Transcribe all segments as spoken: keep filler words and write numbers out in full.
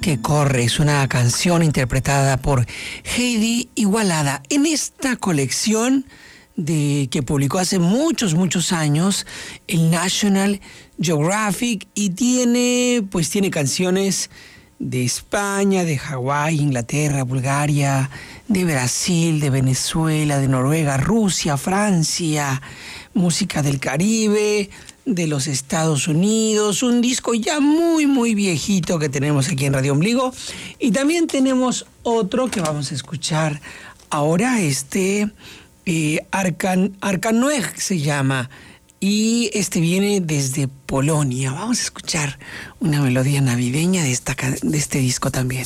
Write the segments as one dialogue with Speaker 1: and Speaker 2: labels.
Speaker 1: que corre es una canción interpretada por Heidi Igualada. En esta colección de que publicó hace muchos, muchos años el National Geographic, y tiene, pues tiene canciones de España, de Hawái, Inglaterra, Bulgaria, de Brasil, de Venezuela, de Noruega, Rusia, Francia, música del Caribe, de los Estados Unidos, un disco ya muy muy viejito que tenemos aquí en Radio Ombligo, y también tenemos otro que vamos a escuchar ahora, este eh, Arkan, Arkanoeg se llama, y este viene desde Polonia. Vamos a escuchar una melodía navideña de, esta, de este disco también.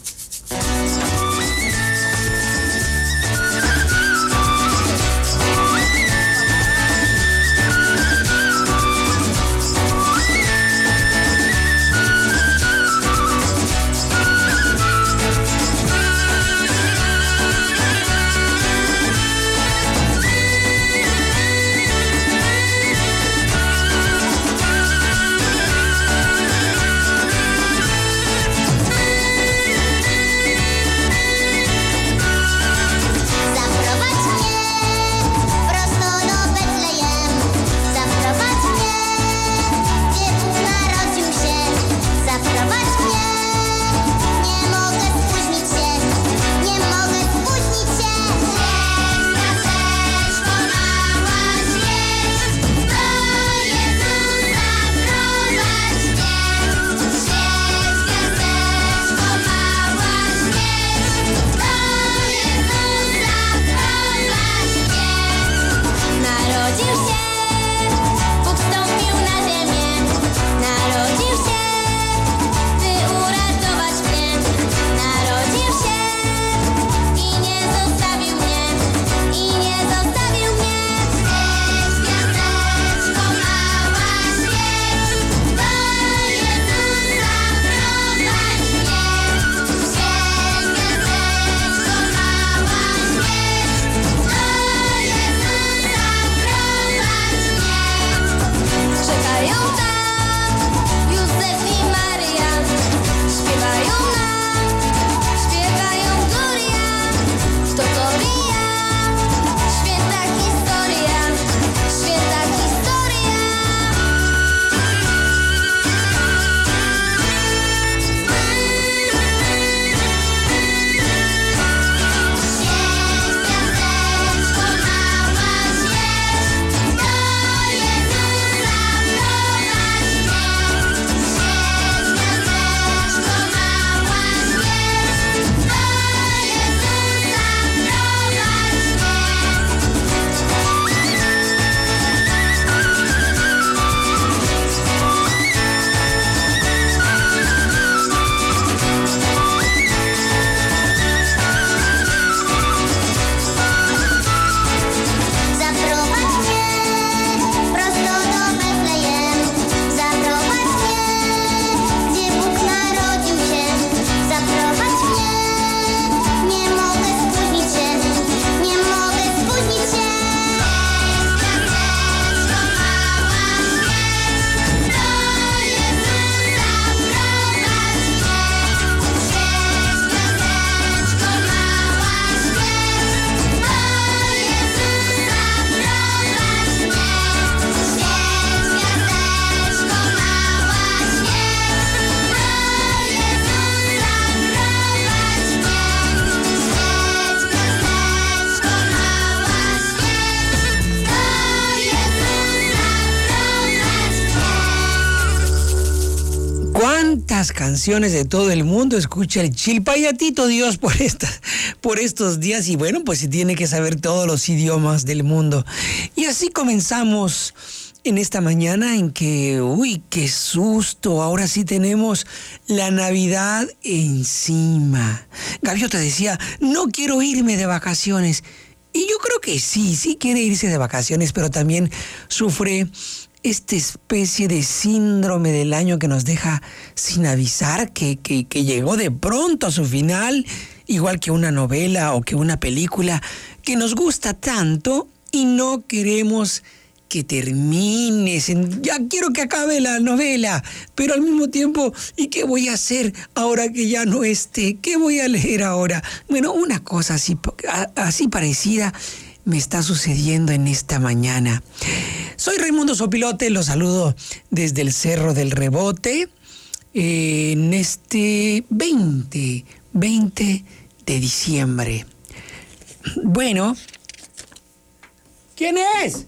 Speaker 1: Canciones de todo el mundo, escucha el chilpayatito Dios por estas, por estos días, y bueno, pues se tiene que saber todos los idiomas del mundo. Y así comenzamos en esta mañana en que, uy, qué susto, ahora sí tenemos la Navidad encima. Gaviota decía, no quiero irme de vacaciones, y yo creo que sí, sí quiere irse de vacaciones, pero también sufre esta especie de síndrome del año que nos deja sin avisar, que, que, que llegó de pronto a su final, igual que una novela o que una película que nos gusta tanto y no queremos que termines, ya quiero que acabe la novela, pero al mismo tiempo, ¿y qué voy a hacer ahora que ya no esté? ¿Qué voy a leer ahora? Bueno, una cosa así, así parecida me está sucediendo en esta mañana. Soy Raimundo Sopilote, los saludo desde el Cerro del Rebote, eh, en este veinte de diciembre. Bueno, ¿quién es?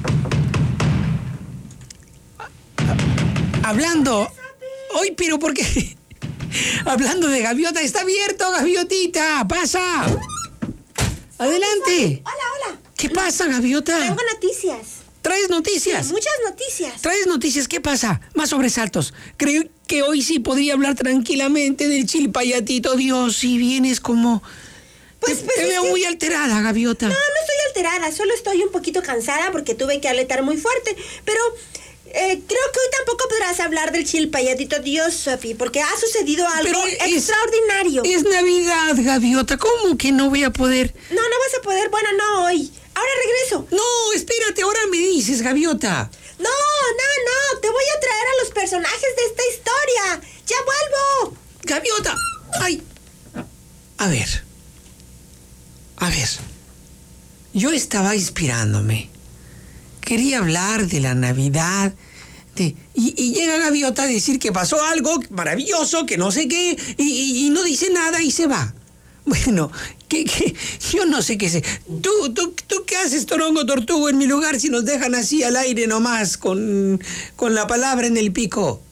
Speaker 1: Hablando, hoy, pero ¿por qué? Hablando de gaviota, está abierto, gaviotita, pasa. Adelante.
Speaker 2: Hola, hola.
Speaker 1: ¿Qué pasa, gaviota?
Speaker 2: Tengo noticias.
Speaker 1: ¿Traes noticias?
Speaker 2: Sí, muchas noticias.
Speaker 1: ¿Traes noticias? ¿Qué pasa? Más sobresaltos. Creo que hoy sí podría hablar tranquilamente del chilpayatito Dios, si vienes como...
Speaker 2: Pues,
Speaker 1: te
Speaker 2: pues,
Speaker 1: te veo
Speaker 2: sí.
Speaker 1: muy alterada, gaviota.
Speaker 2: No, no estoy alterada, solo estoy un poquito cansada porque tuve que aletar muy fuerte, pero... Eh, creo que hoy tampoco podrás hablar del chilpayatito Dios, Sofi, porque ha sucedido algo
Speaker 1: Pero es-
Speaker 2: extraordinario.
Speaker 1: Es Navidad, gaviota. ¿Cómo que no voy a poder?
Speaker 2: No, no vas a poder, bueno, no hoy. Ahora regreso.
Speaker 1: No, espérate, ahora me dices, gaviota.
Speaker 2: No, no, no, te voy a traer a los personajes de esta historia. ¡Ya vuelvo!
Speaker 1: Gaviota. Ay. A ver. A ver. Yo estaba inspirándome. Quería hablar de la Navidad. De, y, y llega Gaviota a decir que pasó algo maravilloso, que no sé qué, y, y- y no dice nada y se va. Bueno, que, que, yo no sé qué sé. ¿Tú, tú, ¿Tú qué haces, Torongo Tortugo, en mi lugar si nos dejan así al aire nomás, con, con la palabra en el pico?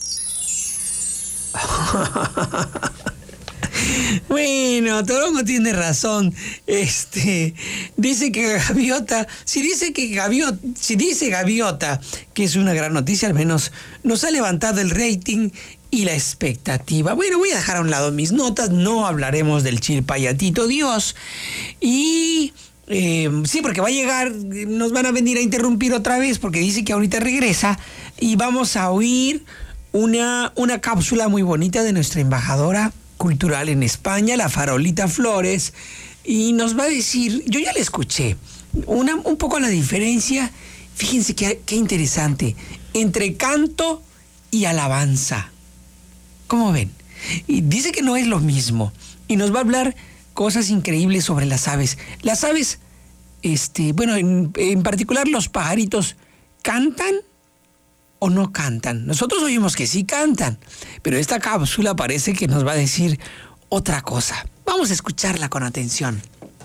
Speaker 1: Bueno, Torongo tiene razón. Este dice que Gaviota, si dice que Gaviota, si dice Gaviota que es una gran noticia, al menos nos ha levantado el rating y la expectativa. Bueno, voy a dejar a un lado mis notas, no hablaremos del chilpayatito Dios. Y eh, sí, porque va a llegar, nos van a venir a interrumpir otra vez porque dice que ahorita regresa y vamos a oír una, una cápsula muy bonita de nuestra embajadora cultural en España, la Farolita Flores, y nos va a decir, yo ya la escuché, una, un poco la diferencia, fíjense qué, qué interesante, entre canto y alabanza. ¿Cómo ven? Y dice que no es lo mismo, y nos va a hablar cosas increíbles sobre las aves. Las aves, este, bueno, en, en particular los pajaritos, ¿cantan o no cantan? Nosotros oímos que sí cantan, pero esta cápsula parece que nos va a decir otra cosa. Vamos a escucharla con atención.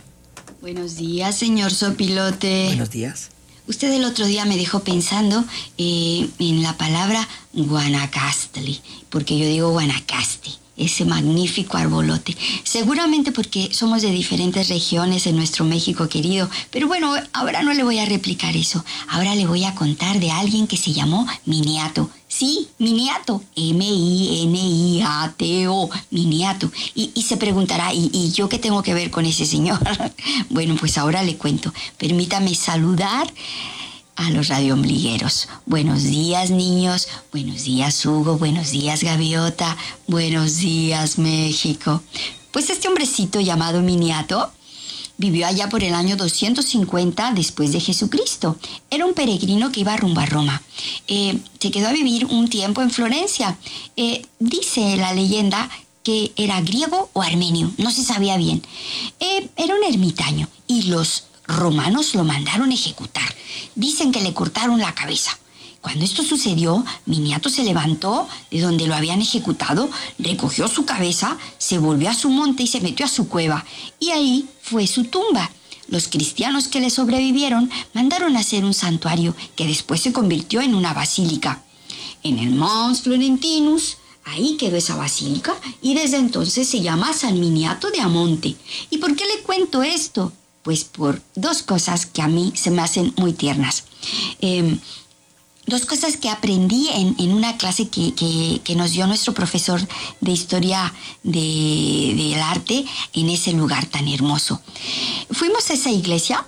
Speaker 3: Buenos días, señor Sopilote.
Speaker 1: Buenos días.
Speaker 3: Usted el otro día me dejó pensando eh, en la palabra Guanacaste, porque yo digo Guanacaste, ese magnífico arbolote. Seguramente porque somos de diferentes regiones en nuestro México querido, pero bueno, ahora no le voy a replicar eso. Ahora le voy a contar de alguien que se llamó Miniato. Sí, Miniato, M I N I A T O, Miniato. Y, y se preguntará, ¿y, ¿y yo qué tengo que ver con ese señor? Bueno, pues ahora le cuento. Permítame saludar a los radioombligueros. Buenos días, niños. Buenos días, Hugo. Buenos días, Gaviota. Buenos días, México. Pues este hombrecito llamado Miniato vivió allá por el año doscientos cincuenta después de Jesucristo. Era un peregrino que iba rumbo a Roma. Eh, se quedó a vivir un tiempo en Florencia. Eh, dice la leyenda que era griego o armenio, no se sabía bien. Eh, era un ermitaño y los romanos lo mandaron ejecutar. Dicen que le cortaron la cabeza. Cuando esto sucedió, Miniato se levantó de donde lo habían ejecutado, recogió su cabeza, se volvió a su monte y se metió a su cueva. Y ahí fue su tumba. Los cristianos que le sobrevivieron mandaron a hacer un santuario que después se convirtió en una basílica. En el Mons Florentinus, ahí quedó esa basílica y desde entonces se llama San Miniato de Amonte. ¿Y por qué le cuento esto? Pues por dos cosas que a mí se me hacen muy tiernas. Eh, Dos cosas que aprendí en, en una clase que, que, que nos dio nuestro profesor de historia de, del arte en ese lugar tan hermoso. Fuimos a esa iglesia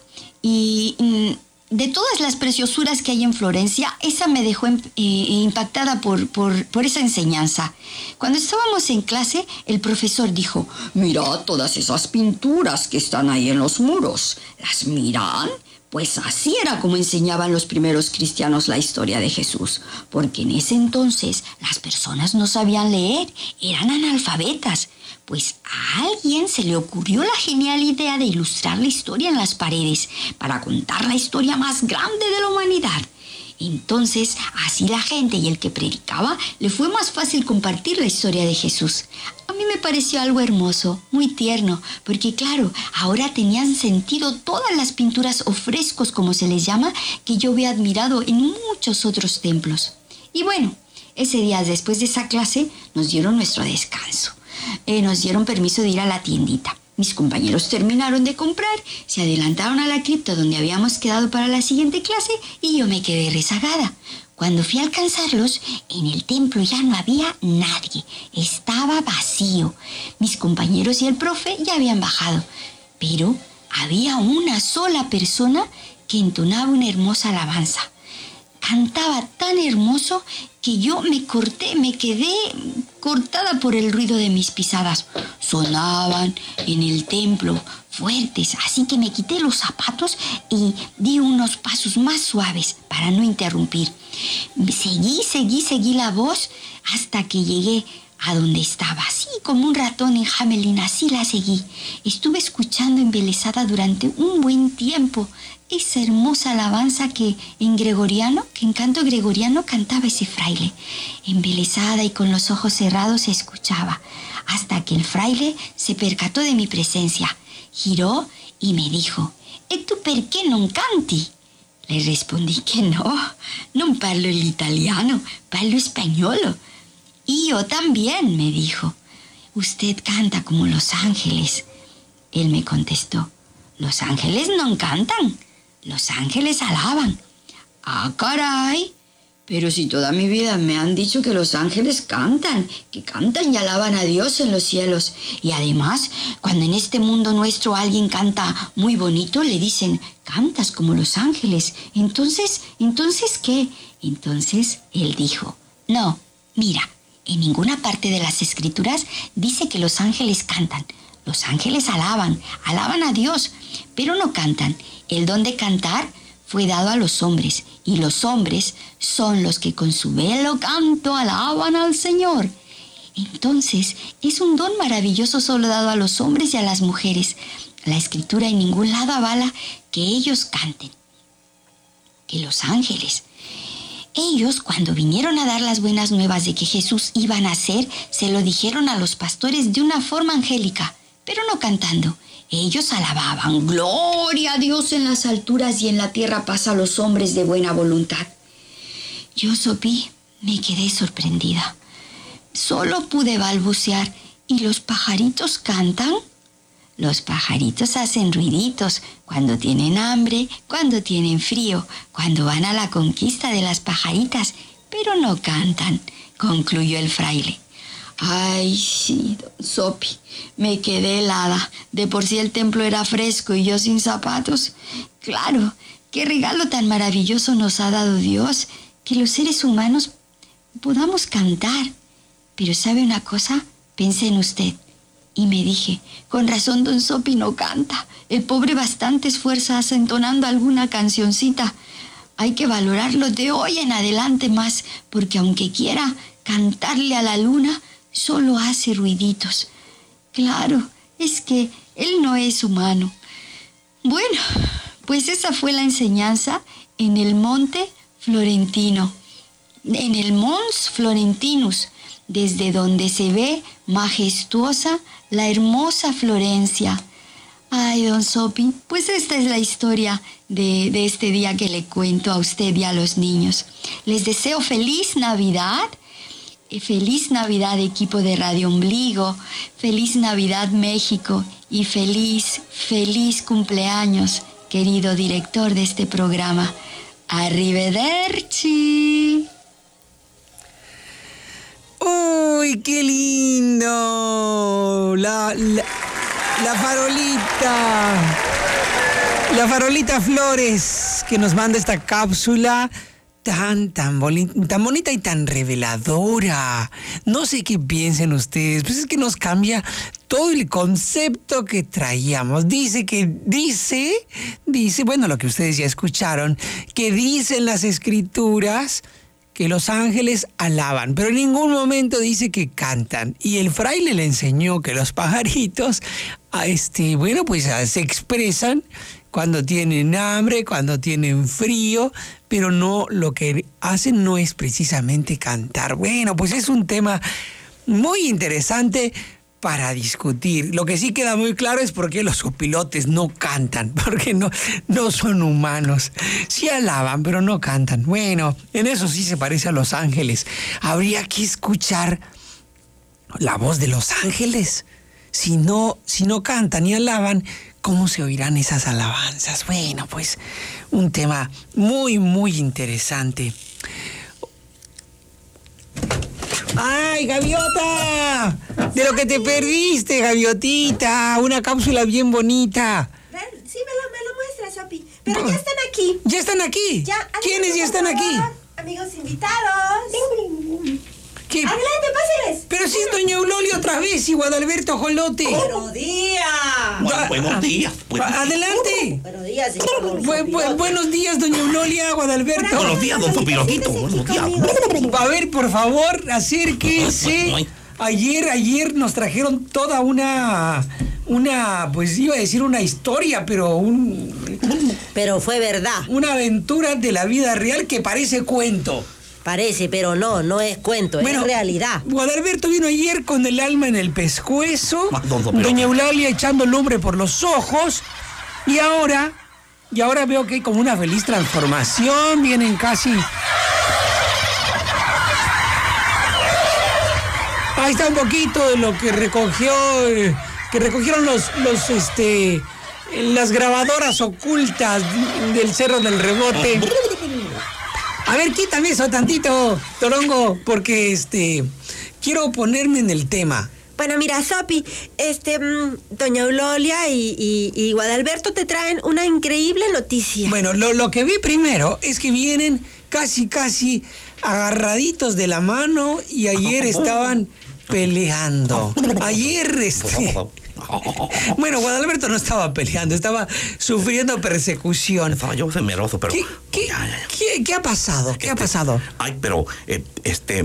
Speaker 3: y mm, de todas las preciosuras que hay en Florencia, esa me dejó eh, impactada por, por, por esa enseñanza. Cuando estábamos en clase, el profesor dijo, mira todas esas pinturas que están ahí en los muros. ¿Las miran? Pues así era como enseñaban los primeros cristianos la historia de Jesús, porque en ese entonces las personas no sabían leer, eran analfabetas. Pues a alguien se le ocurrió la genial idea de ilustrar la historia en las paredes para contar la historia más grande de la humanidad. Entonces, así la gente y el que predicaba le fue más fácil compartir la historia de Jesús. A mí me pareció algo hermoso, muy tierno, porque claro, ahora tenían sentido todas las pinturas o frescos, como se les llama, que yo había admirado en muchos otros templos. Y bueno, ese día después de esa clase nos dieron nuestro descanso. Eh, nos dieron permiso de ir a la tiendita. Mis compañeros terminaron de comprar, se adelantaron a la cripta donde habíamos quedado para la siguiente clase y yo me quedé rezagada. Cuando fui a alcanzarlos, en el templo ya no había nadie, estaba vacío. Mis compañeros y el profe ya habían bajado, pero había una sola persona que entonaba una hermosa alabanza. Cantaba tan hermoso que yo me corté, me quedé cortada por el ruido de mis pisadas. Sonaban en el templo fuertes, así que me quité los zapatos y di unos pasos más suaves para no interrumpir. Seguí, seguí, seguí la voz hasta que llegué a donde estaba, así como un ratón en Hamelin, así la seguí. Estuve escuchando embelesada durante un buen tiempo esa hermosa alabanza que en gregoriano, que en canto gregoriano cantaba ese fraile. Embelesada y con los ojos cerrados escuchaba, hasta que el fraile se percató de mi presencia. Giró y me dijo, «¿E tu perché non canti?» Le respondí que no, non parlo el italiano, parlo español. «Y yo también», me dijo. «Usted canta como los ángeles». Él me contestó, «Los ángeles no cantan, los ángeles alaban». «Ah, caray, pero si toda mi vida me han dicho que los ángeles cantan, que cantan y alaban a Dios en los cielos. Y además, cuando en este mundo nuestro alguien canta muy bonito, le dicen, cantas como los ángeles. Entonces, ¿entonces qué?» Entonces él dijo, «No, mira, en ninguna parte de las escrituras dice que los ángeles cantan. Los ángeles alaban, alaban a Dios, pero no cantan. El don de cantar fue dado a los hombres, y los hombres son los que con su belo canto alaban al Señor. Entonces, es un don maravilloso solo dado a los hombres y a las mujeres. La Escritura en ningún lado avala que ellos canten, que los ángeles. Ellos, cuando vinieron a dar las buenas nuevas de que Jesús iba a nacer, se lo dijeron a los pastores de una forma angélica, pero no cantando. Ellos alababan, «Gloria a Dios en las alturas y en la tierra paz a los hombres de buena voluntad». Yo, Sophie, me quedé sorprendida. Solo pude balbucear, ¿y los pajaritos cantan? Los pajaritos hacen ruiditos cuando tienen hambre, cuando tienen frío, cuando van a la conquista de las pajaritas, pero no cantan, concluyó el fraile. Ay, sí, don Sophie, me quedé helada. De por sí el templo era fresco y yo sin zapatos. Claro, qué regalo tan maravilloso nos ha dado Dios, que los seres humanos podamos cantar. Pero ¿sabe una cosa? Pensé en usted y me dije, con razón don Sophie no canta. El pobre bastante esfuerzo hace entonando alguna cancioncita. Hay que valorarlo de hoy en adelante más, porque aunque quiera cantarle a la luna, solo hace ruiditos. Claro, es que él no es humano. Bueno, pues esa fue la enseñanza en el Monte Florentino, en el Mons Florentinus, desde donde se ve majestuosa la hermosa Florencia. Ay, don Sophie, pues esta es la historia de, de este día que le cuento a usted y a los niños. Les deseo feliz Navidad. Feliz Navidad, equipo de Radio Ombligo, feliz Navidad México y feliz, feliz cumpleaños, querido director de este programa. Arrivederci.
Speaker 1: ¡Uy, qué lindo! La, la, la farolita, la farolita Flores que nos manda esta cápsula. Tan, tan, boni- tan bonita y tan reveladora. No sé qué piensen ustedes, pues es que nos cambia todo el concepto que traíamos. Dice que, dice, dice, bueno, lo que ustedes ya escucharon, que dicen las escrituras que los ángeles alaban, pero en ningún momento dice que cantan. Y el fraile le enseñó que los pajaritos, a este, bueno, pues se expresan cuando tienen hambre, cuando tienen frío, pero no, lo que hacen no es precisamente cantar. Bueno, pues es un tema muy interesante para discutir. Lo que sí queda muy claro es por qué los opilotes no cantan, porque no, no son humanos. Sí alaban, pero no cantan. Bueno, en eso sí se parece a los ángeles. Habría que escuchar la voz de los ángeles. Si no, si no cantan y alaban, ¿cómo se oirán esas alabanzas? Bueno, pues un tema muy, muy interesante. ¡Ay, gaviota! De lo que te perdiste, gaviotita. Una cápsula bien bonita.
Speaker 2: Ven, sí, me lo, me lo muestras, Sopi. Pero ya están aquí.
Speaker 1: ¿Ya están aquí?
Speaker 2: Ya,
Speaker 1: ¿Quiénes ya están aquí?
Speaker 2: Amigos invitados.
Speaker 1: ¿Qué?
Speaker 2: Adelante, pásenles.
Speaker 1: Pero si es doña Eulalia otra vez y Guadalberto Jolote.
Speaker 2: Buenos días.
Speaker 4: Bueno, buenos días. Buenos días.
Speaker 1: Adelante.
Speaker 2: Buenos días, señor.
Speaker 1: Bu- bu- buenos días, doña Eulalia, Guadalberto.
Speaker 4: Buenos días, don Sopiloquito. Buenos días.
Speaker 1: A ver, por favor, acérquese. Ayer, ayer nos trajeron toda una, una, pues iba a decir una historia, pero un,
Speaker 5: Pero fue verdad.
Speaker 1: una aventura de la vida real que parece cuento.
Speaker 5: Parece, pero no, no es cuento, es realidad.
Speaker 1: Guadalberto vino ayer con el alma en el pescuezo,
Speaker 4: Ah, don Sopiloquito.
Speaker 1: doña Eulalia echando lumbre por los ojos, y ahora, y ahora veo que hay como una feliz transformación, vienen casi... Ahí está un poquito de lo que recogió, eh, que recogieron los, los, este, las grabadoras ocultas del Cerro del Rebote. A ver, quítame eso tantito, Torongo, porque este, quiero ponerme en el tema.
Speaker 2: Bueno, mira, Sopi, este, mm, doña Eulalia y, y, y Guadalberto te traen una increíble noticia.
Speaker 1: Bueno, lo, lo que vi primero es que vienen casi, casi agarraditos de la mano y ayer estaban peleando. Ayer, este... Bueno, Guadalberto no estaba peleando, estaba sufriendo persecución.
Speaker 4: Estaba yo temeroso, pero...
Speaker 1: ¿Qué, qué,
Speaker 4: Ya, ya, ya.
Speaker 1: qué- qué ha pasado? ¿Qué ha
Speaker 4: Este,
Speaker 1: pasado?
Speaker 4: Ay, pero, eh, este...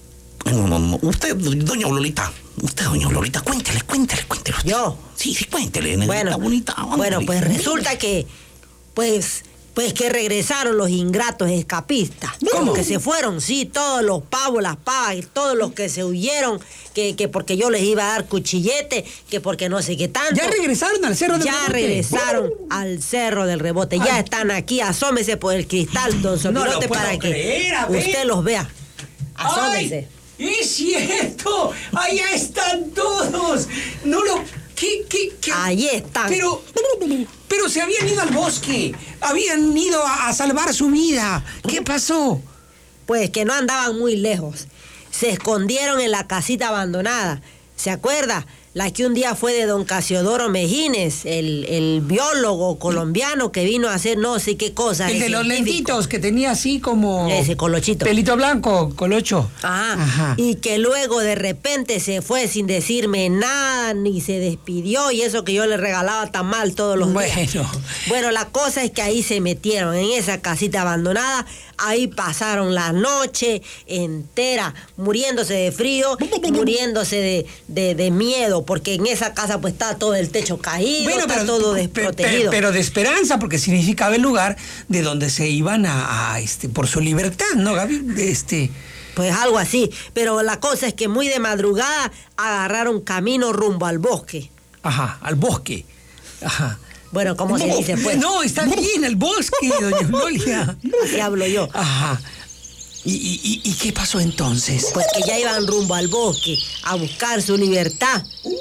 Speaker 4: No, no, no. Usted, doña Lolita, usted, doña Lolita, cuéntele, cuéntele, cuéntele. usted.
Speaker 5: ¿Yo?
Speaker 4: Sí, sí, cuéntele, nenita
Speaker 5: Bueno,
Speaker 4: bonita. ándale.
Speaker 5: bueno, pues resulta que, pues, pues que regresaron los ingratos escapistas.
Speaker 1: ¿Cómo?
Speaker 5: Que se fueron, sí, todos los pavos, las pavas, y todos los que se huyeron, que, que porque yo les iba a dar cuchillete, que porque no sé qué tanto.
Speaker 1: ¿Ya regresaron al Cerro del
Speaker 5: Ya
Speaker 1: Rebote?
Speaker 5: regresaron al Cerro del Rebote. Ya
Speaker 1: Ay.
Speaker 5: están aquí, asómese por el cristal, don
Speaker 1: No lo
Speaker 5: Sopilote,
Speaker 1: puedo
Speaker 5: para que
Speaker 1: creer, a ver.
Speaker 5: usted los vea. Asómese.
Speaker 1: ¡Ay! ¡Es cierto! ¡Allá están todos! No lo... ¿Qué, qué, qué?
Speaker 5: Ahí están.
Speaker 1: Pero... Pero se habían ido al bosque. Habían ido a, a salvar su vida. ¿Qué pasó?
Speaker 5: Pues que no andaban muy lejos. Se escondieron en la casita abandonada. ¿Se acuerda? La que un día fue de don Casiodoro Mejines, el, el biólogo colombiano que vino a hacer no sé qué cosa.
Speaker 1: El de los
Speaker 5: científico.
Speaker 1: lentitos que tenía así como...
Speaker 5: Ese colochito.
Speaker 1: Pelito blanco, colocho.
Speaker 5: Ajá.
Speaker 1: Ajá.
Speaker 5: Y que luego de repente se fue sin decirme nada, ni se despidió, y eso que yo le regalaba tan mal todos los días.
Speaker 1: Bueno.
Speaker 5: Bueno, la cosa es que ahí se metieron, en esa casita abandonada, ahí pasaron la noche entera, muriéndose de frío, muriéndose de, de, de miedo, porque en esa casa pues está todo el techo caído, está todo
Speaker 1: pe-
Speaker 5: desprotegido.
Speaker 1: pe- pero de esperanza, porque significaba el lugar de donde se iban a, a, este, por su libertad, ¿no, Gaby? Este...
Speaker 5: Pues algo así, pero la cosa es que muy de madrugada agarraron camino rumbo al bosque.
Speaker 1: Ajá, al bosque. Ajá.
Speaker 5: Bueno, ¿cómo se
Speaker 1: No,
Speaker 5: dice pues?
Speaker 1: No, está bien, al bosque, doña Eulalia.
Speaker 5: Así hablo yo.
Speaker 1: Ajá. ¿Y, y, y- y qué pasó entonces?
Speaker 5: Pues que ya iban rumbo al bosque a buscar su libertad.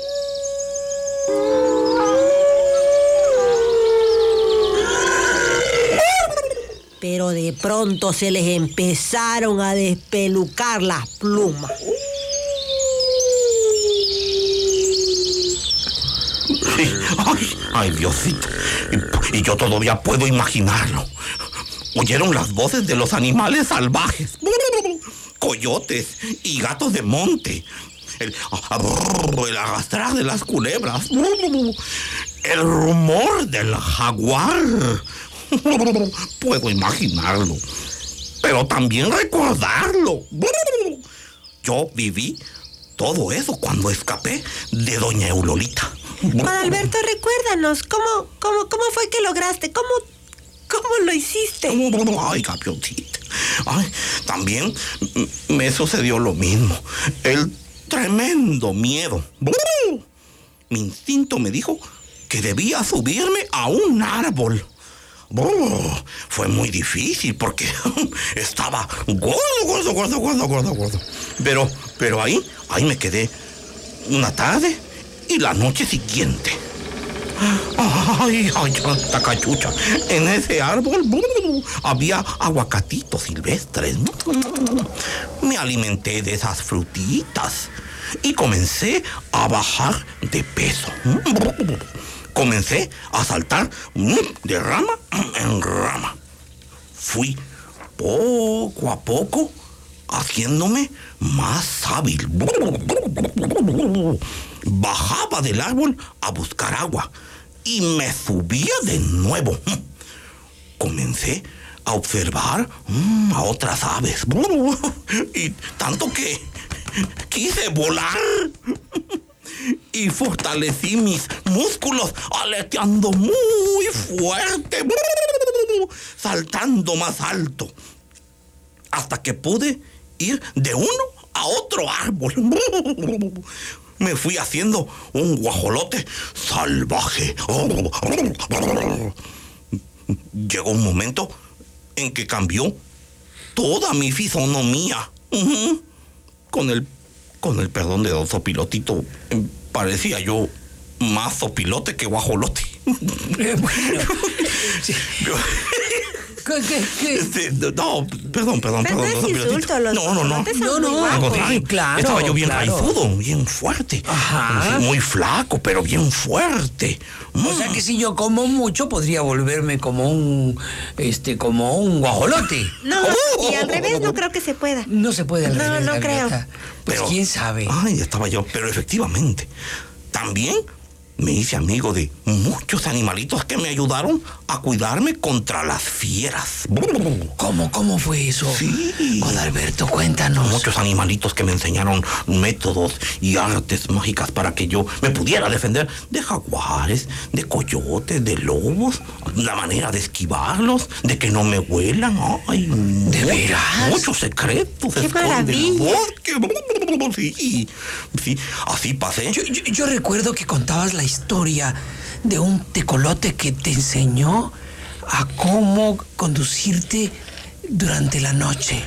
Speaker 5: Pero de pronto se les empezaron a despelucar las plumas.
Speaker 4: Sí. Ay, ay, Diosito. Y, y yo todavía puedo imaginarlo. Oyeron las voces de los animales salvajes. Coyotes y gatos de monte. el, el arrastrar de las culebras, el rumor del jaguar. Puedo imaginarlo, pero también recordarlo. Yo viví todo eso cuando escapé de doña Eulolita.
Speaker 2: Guadalberto, recuérdanos, ¿cómo, cómo, cómo fue que lograste? ¿Cómo, cómo lo hiciste?
Speaker 4: Ay, Gavioncita. Ay, también me sucedió lo mismo. El tremendo miedo. Mi instinto me dijo que debía subirme a un árbol. Oh, fue muy difícil porque estaba gordo, gordo, gordo, gordo, gordo, gordo. Pero, pero ahí, ahí me quedé una tarde y la noche siguiente. Ay, ay, tacachucha. En ese árbol había aguacatitos silvestres. Me alimenté de esas frutitas y comencé a bajar de peso. Comencé a saltar de rama en rama. Fui poco a poco haciéndome más hábil. Bajaba del árbol a buscar agua y me subía de nuevo. Comencé a observar a otras aves. Y tanto que quise volar. Y fortalecí mis músculos aleteando muy fuerte, saltando más alto, hasta que pude ir de uno a otro árbol. Me fui haciendo un guajolote salvaje. Llegó un momento en que cambió toda mi fisonomía. Con el Con el perdón de don Sopilotito, parecía yo más sopilote que guajolote.
Speaker 1: Bueno, sí. ¿Qué, qué, qué?
Speaker 4: Este, no, perdón, perdón,
Speaker 2: Pero
Speaker 4: perdón.
Speaker 2: no es insulto, los
Speaker 4: no, no, no.
Speaker 2: guajolotes son
Speaker 1: No, no,
Speaker 2: muy
Speaker 1: al
Speaker 2: guapos.
Speaker 1: contrario, claro,
Speaker 4: Estaba yo bien
Speaker 1: claro.
Speaker 4: raifudo, bien fuerte.
Speaker 1: Ajá.
Speaker 4: Muy flaco, pero bien fuerte.
Speaker 1: O sea que si yo como mucho podría volverme como un este como un guajolote.
Speaker 2: No, y al revés no creo que se pueda.
Speaker 1: No se puede al
Speaker 2: No,
Speaker 1: revés,
Speaker 2: no
Speaker 1: Gaviota.
Speaker 2: creo.
Speaker 1: Pues
Speaker 4: Pero-
Speaker 1: quién sabe.
Speaker 4: Ay, estaba yo, pero efectivamente, también me hice amigo de muchos animalitos que me ayudaron a cuidarme contra las fieras.
Speaker 1: ¿Cómo, cómo fue eso?
Speaker 4: Sí.
Speaker 1: Guadalberto, cuéntanos.
Speaker 4: Muchos animalitos que me enseñaron métodos y artes mágicas para que yo me pudiera defender de jaguares, de coyotes, de lobos, la manera de esquivarlos, de que no me huelan. Ay,
Speaker 1: ¿De
Speaker 4: muchos,
Speaker 1: veras?
Speaker 4: Muchos secretos.
Speaker 2: ¡Qué
Speaker 4: esconde el
Speaker 2: maravilla!
Speaker 4: bosque. Sí, sí, así pasé.
Speaker 1: Yo, yo- yo recuerdo que contabas la historia de un tecolote que te enseñó a cómo conducirte durante la noche.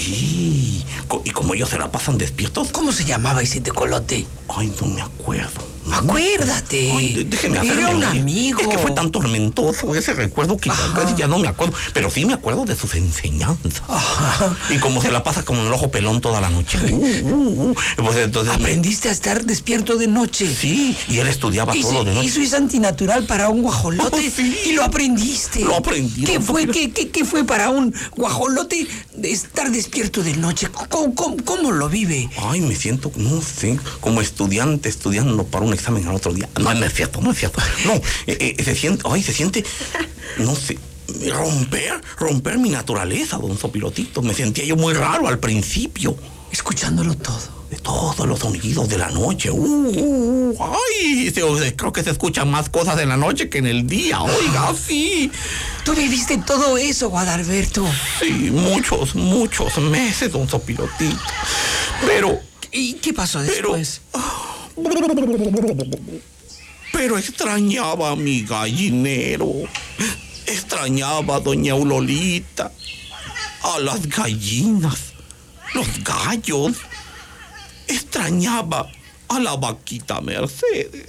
Speaker 4: Sí, co- y como ellos se la pasan despiertos,
Speaker 1: ¿Cómo se llamaba ese tecolote?
Speaker 4: ay, no me acuerdo.
Speaker 1: Acuérdate.
Speaker 4: Ay, de- déjeme
Speaker 1: Era
Speaker 4: hacerme
Speaker 1: un
Speaker 4: memoria.
Speaker 1: amigo.
Speaker 4: Es que fue tan tormentoso ese recuerdo que
Speaker 1: Ajá.
Speaker 4: casi ya no me acuerdo. Pero sí me acuerdo de sus enseñanzas.
Speaker 1: Ajá.
Speaker 4: Y como se la pasa como en el ojo pelón toda la noche. Uh, uh, uh. Pues entonces me-
Speaker 1: Aprendiste a estar despierto de noche.
Speaker 4: Sí, y él estudiaba
Speaker 1: Y
Speaker 4: todo de noche.
Speaker 1: eso es antinatural para un guajolote.
Speaker 4: Oh, sí.
Speaker 1: Y lo aprendiste.
Speaker 4: Lo aprendí,
Speaker 1: ¿Qué
Speaker 4: don
Speaker 1: fue,
Speaker 4: Sopilo.
Speaker 1: qué, qué- qué fue para un guajolote de estar despierto de noche? ¿Cómo, cómo- cómo lo vive?
Speaker 4: Ay, me siento, no sé, como estudiante estudiando para un examen al otro día. No, no es cierto, no es cierto. No, eh, eh, se siente, ay, se siente, no sé, romper, romper mi naturaleza, don Sopilotito. Me sentía yo muy raro al principio.
Speaker 1: Escuchándolo todo.
Speaker 4: De todos los sonidos de la noche. Uh, uh, uh, ay, se- creo que se escuchan más cosas en la noche que en el día. Oiga, sí.
Speaker 1: Tú viviste todo eso, Guadalberto.
Speaker 4: Sí, muchos, muchos meses, don Sopilotito. Pero,
Speaker 1: ¿Y qué pasó
Speaker 4: pero...
Speaker 1: después?
Speaker 4: Pero extrañaba a mi gallinero. Extrañaba a doña Eulolita. A las gallinas. Los gallos. Extrañaba a la vaquita Mercedes.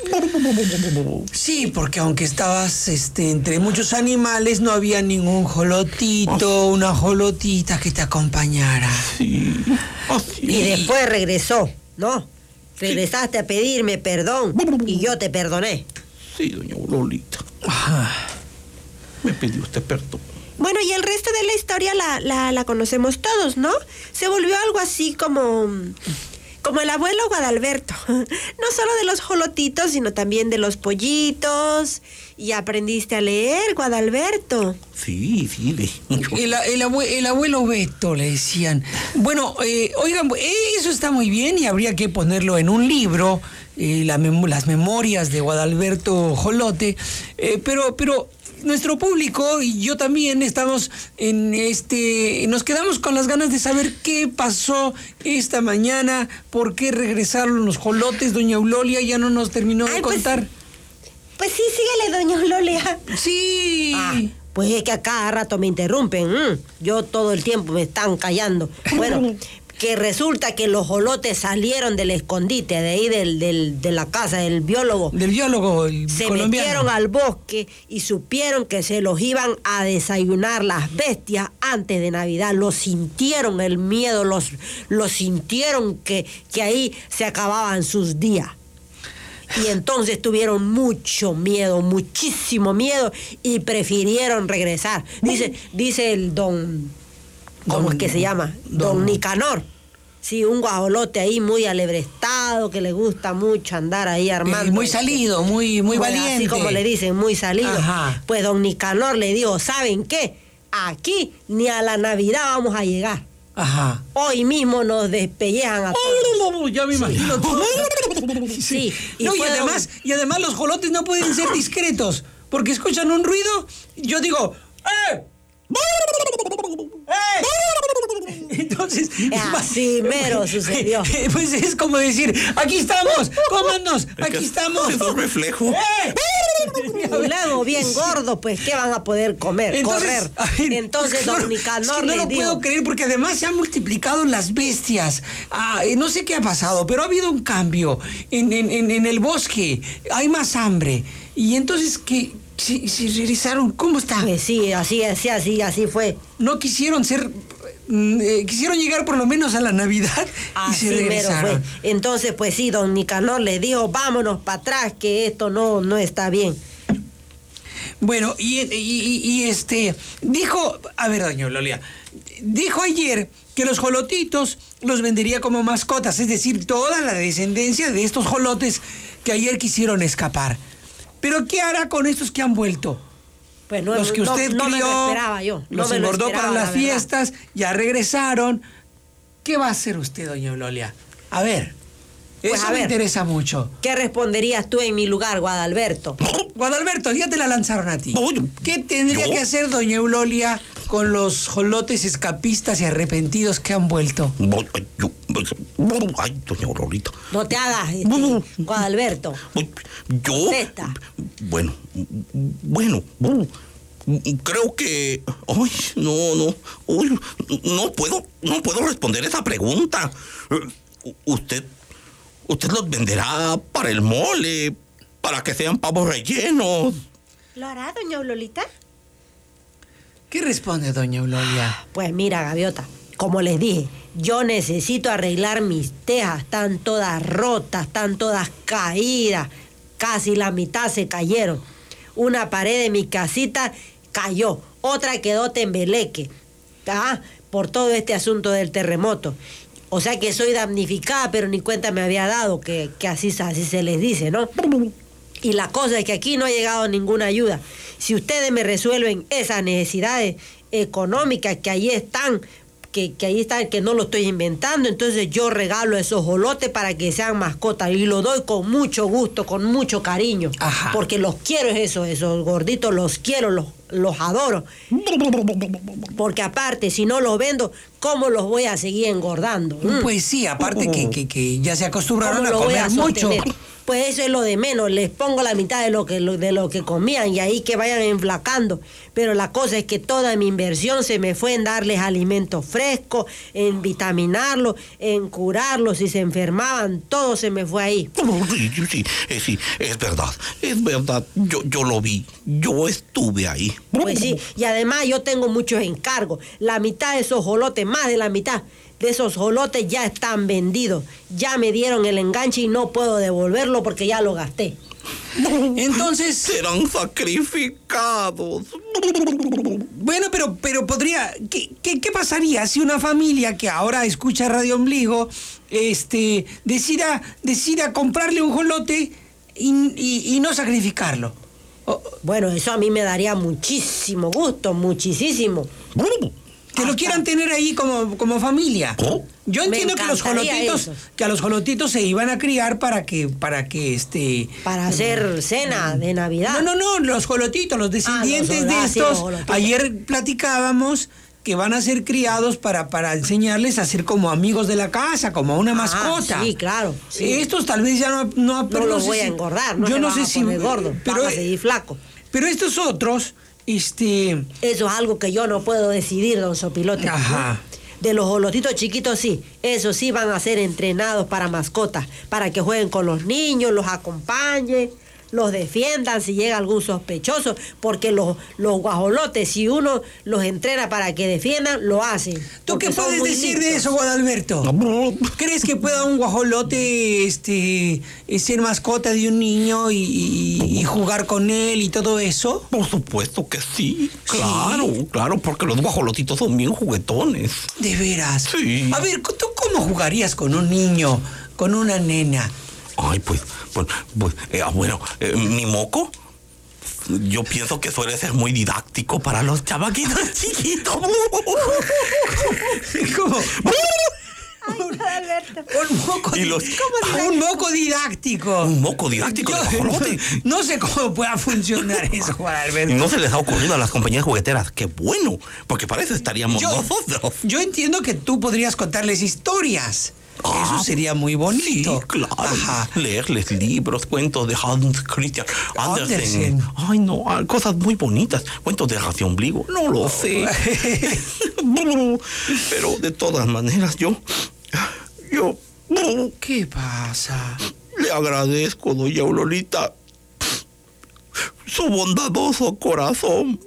Speaker 1: Sí, porque aunque estabas este, entre muchos animales, no había ningún jolotito, una jolotita que te acompañara.
Speaker 4: Sí, así
Speaker 5: Y
Speaker 4: es.
Speaker 5: después regresó, ¿no? Regresaste a pedirme perdón y yo te perdoné.
Speaker 4: Sí, doña Eulolita.
Speaker 1: Ajá.
Speaker 4: Me pidió usted perdón.
Speaker 2: Bueno, y el resto de la historia la, la, la conocemos todos, ¿no? Se volvió algo así como... como como el abuelo Guadalberto. No solo de los jolotitos, sino también de los pollitos. Y aprendiste a leer, Guadalberto.
Speaker 4: Sí, sí, de mucho.
Speaker 1: El, el, abue, el abuelo Beto, le decían. Bueno, eh, oigan, eso está muy bien y habría que ponerlo en un libro, eh, la mem las memorias de Guadalberto Jolote, eh, pero, pero nuestro público y yo también estamos en este, nos quedamos con las ganas de saber qué pasó esta mañana, por qué regresaron los jolotes. Doña Eulolia ya no nos terminó de
Speaker 2: Ay, pues,
Speaker 1: contar.
Speaker 2: Pues sí, síguele, doña Eulolia.
Speaker 1: Sí.
Speaker 5: Ah, pues es que a cada rato me interrumpen. Mm, yo todo el tiempo me están callando. Bueno, que resulta que los jolotes salieron del escondite, de ahí del, del, de la casa del biólogo.
Speaker 1: Del biólogo el
Speaker 5: Se
Speaker 1: colombiano.
Speaker 5: metieron al bosque y supieron que se los iban a desayunar las bestias antes de Navidad. Lo sintieron el miedo, los, lo sintieron que, que ahí se acababan sus días. Y entonces tuvieron mucho miedo, muchísimo miedo, y prefirieron regresar. Dice, dice el don... ¿Cómo
Speaker 1: Don-
Speaker 5: es que se llama? Don,
Speaker 1: don-
Speaker 5: Nicanor. Sí, un guajolote ahí muy alebrestado, que le gusta mucho andar ahí armando.
Speaker 1: Eh, muy salido, muy, muy
Speaker 5: Pues,
Speaker 1: valiente.
Speaker 5: Así como le dicen, muy salido.
Speaker 1: Ajá.
Speaker 5: Pues don Nicanor le dijo, ¿saben qué? Aquí ni a la Navidad vamos a llegar.
Speaker 1: Ajá.
Speaker 5: Hoy mismo nos despellejan a todos.
Speaker 1: Ya me imagino todo.
Speaker 5: Sí, y
Speaker 1: No, y
Speaker 5: fue
Speaker 1: además, y además los jolotes no pueden ser discretos, porque escuchan un ruido, yo digo, ¡eh! ¡Eh! Entonces,
Speaker 5: Así mero sucedió.
Speaker 1: Pues es como decir, aquí estamos, cómanos, aquí estamos.
Speaker 4: Es un reflejo.
Speaker 1: ¡Eh!
Speaker 5: Y luego, bien gordo, pues, ¿qué van a poder comer?
Speaker 1: Entonces,
Speaker 5: Correr.
Speaker 1: a ver,
Speaker 5: Entonces,
Speaker 1: no,
Speaker 5: don Nicanor
Speaker 1: es que no
Speaker 5: le
Speaker 1: lo
Speaker 5: dijo,
Speaker 1: puedo creer porque además se han multiplicado las bestias. Ah, eh, no sé qué ha pasado, pero ha habido un cambio en, en, en, en el bosque. Hay más hambre. Y entonces, ¿qué? Si, si regresaron, ¿cómo está?
Speaker 5: pues sí, así, así, así, así fue.
Speaker 1: No quisieron ser... mm, eh, quisieron llegar por lo menos a la Navidad y
Speaker 5: Así
Speaker 1: se
Speaker 5: mero
Speaker 1: regresaron.
Speaker 5: fue. Entonces, pues sí, don Nicanor le dijo, vámonos para atrás, que esto no, no está bien.
Speaker 1: Bueno, y, y, y- y, este, dijo, a ver, doña Eulolia, dijo ayer que los jolotitos los vendería como mascotas, es decir, toda la descendencia de estos jolotes que ayer quisieron escapar. Pero ¿qué hará con estos que han vuelto?
Speaker 5: Pues no,
Speaker 1: Los que
Speaker 5: no-
Speaker 1: usted
Speaker 5: no me
Speaker 1: crió,
Speaker 5: lo esperaba yo. No
Speaker 1: los
Speaker 5: me lo
Speaker 1: engordó
Speaker 5: esperaba,
Speaker 1: para
Speaker 5: la
Speaker 1: las
Speaker 5: verdad.
Speaker 1: fiestas, ya regresaron. ¿Qué va a hacer usted, doña Eulolia? A ver,
Speaker 5: Pues,
Speaker 1: eso
Speaker 5: a
Speaker 1: me
Speaker 5: ver.
Speaker 1: interesa mucho.
Speaker 5: ¿Qué responderías tú en mi lugar, Guadalberto?
Speaker 1: Guadalberto, ya te la lanzaron a ti.
Speaker 4: Oye,
Speaker 1: ¿Qué tendría
Speaker 4: ¿yo?
Speaker 1: que hacer doña Eulolia con los jolotes escapistas y arrepentidos que han vuelto?
Speaker 4: Voy, ay, yo, ay, doña Aurorita.
Speaker 5: No te hagas, este,
Speaker 4: No.
Speaker 5: Guadalberto.
Speaker 4: Uy, Yo.
Speaker 5: Contesta.
Speaker 4: Bueno, bueno, bueno, creo que. Ay, no, no. Uy, no puedo, no puedo responder esa pregunta. Eh, Usted. Usted los venderá para el mole, para que sean pavos rellenos.
Speaker 2: ¿Lo hará, doña Eulolita?
Speaker 1: ¿Qué responde doña Eulolia?
Speaker 5: Pues mira, Gaviota, como les dije, yo necesito arreglar mis tejas. Están todas rotas, están todas caídas. Casi la mitad se cayeron. Una pared de mi casita cayó, otra quedó tembeleque. Ah, por todo este asunto del terremoto. O sea que soy damnificada, pero ni cuenta me había dado que, que así, así se les dice, ¿no? Y la cosa es que aquí no ha llegado ninguna ayuda. Si ustedes me resuelven esas necesidades económicas que ahí están, que, que ahí están, que no lo estoy inventando, entonces yo regalo esos jolotes para que sean mascotas y lo doy con mucho gusto, con mucho cariño.
Speaker 1: Ajá.
Speaker 5: Porque los quiero esos, esos gorditos, los quiero, los, los adoro. Porque aparte, si no los vendo, ¿cómo los voy a seguir engordando? Mm.
Speaker 1: Pues sí, aparte que, que, que ya se acostumbraron
Speaker 5: ¿Cómo
Speaker 1: a
Speaker 5: lo voy
Speaker 1: comer
Speaker 5: a
Speaker 1: mucho.
Speaker 5: sostener? Pues eso es lo de menos, les pongo la mitad de lo que lo- de lo que comían y ahí que vayan enflacando. Pero la cosa es que toda mi inversión se me fue en darles alimentos frescos, en vitaminarlos, en curarlos, si se enfermaban, todo se me fue ahí.
Speaker 4: Sí, sí, eh, sí, es verdad, es verdad. Yo, yo lo vi, yo estuve ahí.
Speaker 5: Pues sí, y además yo tengo muchos encargos. La mitad de esos jolotes, más de la mitad de esos jolotes ya están vendidos. Ya me dieron el enganche y no puedo devolverlo porque ya lo gasté.
Speaker 1: Entonces...
Speaker 4: serán sacrificados.
Speaker 1: Bueno, pero, pero podría... ¿qué, qué, ¿Qué pasaría si una familia que ahora escucha Radio Ombligo este, decida, decida comprarle un jolote y, y, y no sacrificarlo? O,
Speaker 5: Bueno, eso a mí me daría muchísimo gusto, muchísimo.
Speaker 1: que lo quieran tener ahí como, como familia.
Speaker 4: ¿Oh?
Speaker 1: Yo
Speaker 5: Me
Speaker 1: entiendo que los
Speaker 5: encantaría
Speaker 1: jolotitos,
Speaker 5: eso.
Speaker 1: que a los jolotitos se iban a criar para que, para que este...
Speaker 5: Para hacer cena de Navidad.
Speaker 1: No, no, no, los jolotitos, los descendientes
Speaker 5: Ah, los-
Speaker 1: de
Speaker 5: ah, sí, los
Speaker 1: estos.
Speaker 5: jolotitos.
Speaker 1: Ayer platicábamos que van a ser criados para, para enseñarles a ser como amigos de la casa, como una mascota.
Speaker 5: Ah, sí, claro. Sí.
Speaker 1: Estos tal vez ya no... No,
Speaker 5: No los
Speaker 1: sé
Speaker 5: voy a
Speaker 1: si-
Speaker 5: engordar, no
Speaker 1: yo
Speaker 5: se
Speaker 1: no
Speaker 5: van
Speaker 1: sé
Speaker 5: a
Speaker 1: si...
Speaker 5: poner gordos,
Speaker 1: pero,
Speaker 5: van a seguir flacos.
Speaker 1: pero estos otros, este...
Speaker 5: Eso es algo que yo no puedo decidir, don Sopilote.
Speaker 1: Ajá.
Speaker 5: De los jolotitos chiquitos, sí. Eso sí van a ser entrenados para mascotas, para que jueguen con los niños, los acompañen, los defiendan si llega algún sospechoso, porque los, los guajolotes, si uno los entrena para que defiendan, lo hacen.
Speaker 1: ¿Tú qué
Speaker 5: porque son
Speaker 1: puedes
Speaker 5: muy
Speaker 1: decir de
Speaker 5: listos.
Speaker 1: eso, Guadalberto? ¿Crees que pueda un guajolote este, ser mascota de un niño y, y- y jugar con él y todo eso?
Speaker 4: Por supuesto que sí. Claro, claro, porque los guajolotitos son bien juguetones.
Speaker 1: De veras.
Speaker 4: Sí.
Speaker 1: A ver, ¿tú cómo jugarías con un niño, con una nena?
Speaker 4: Ay, pues, pues, pues eh, bueno, eh, mi moco, yo pienso que suele ser muy didáctico para los chavaquitos chiquitos.
Speaker 1: ¿Cómo?
Speaker 2: Alberto.
Speaker 1: Un moco,
Speaker 4: Y los-
Speaker 1: un moco didáctico.
Speaker 4: Un moco didáctico de guajolote.
Speaker 1: No, no sé cómo pueda funcionar eso, Juan
Speaker 4: Y
Speaker 1: Alberto.
Speaker 4: no se les ha ocurrido a las compañías jugueteras. ¡Qué bueno! Porque para eso estaríamos
Speaker 1: Yo,
Speaker 4: nosotros.
Speaker 1: yo entiendo que tú podrías contarles historias.
Speaker 4: Ah,
Speaker 1: Eso sería muy bonito.
Speaker 4: Sí, claro.
Speaker 1: Ajá.
Speaker 4: Leerles libros, cuentos de Hans Christian Andersen.
Speaker 1: Andersen.
Speaker 4: Ay, no, ah, cosas muy bonitas. Cuentos de Radio Ombligo. No lo sé. Pero de todas maneras, yo. Yo.
Speaker 1: ¿Qué pasa?
Speaker 4: Le agradezco, doña Aurorita, su bondadoso corazón.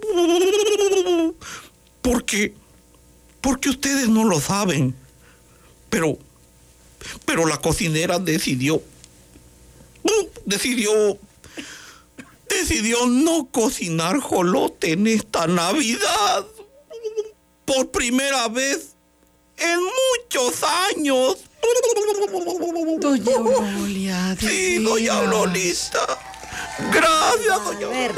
Speaker 4: Porque. Porque ustedes no lo saben. Pero. Pero la cocinera decidió. Decidió. Decidió no cocinar jolote en esta Navidad. Por primera vez en muchos años.
Speaker 1: Doña Aurelia. de
Speaker 4: Sí, doña
Speaker 1: veras.
Speaker 4: Aurorita. Gracias, doña
Speaker 5: Alberto.